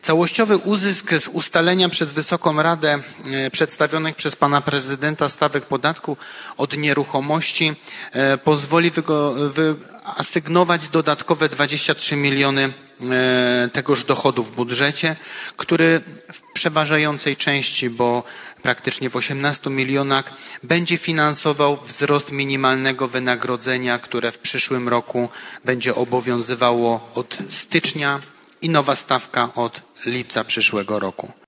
Całościowy uzysk z ustalenia przez Wysoką Radę przedstawionych przez pana prezydenta stawek podatku od nieruchomości pozwoli wyasygnować dodatkowe 23 miliony tegoż dochodu w budżecie, który w przeważającej części, bo praktycznie w 18 milionach, będzie finansował wzrost minimalnego wynagrodzenia, które w przyszłym roku będzie obowiązywało od stycznia i nowa stawka od lipca przyszłego roku.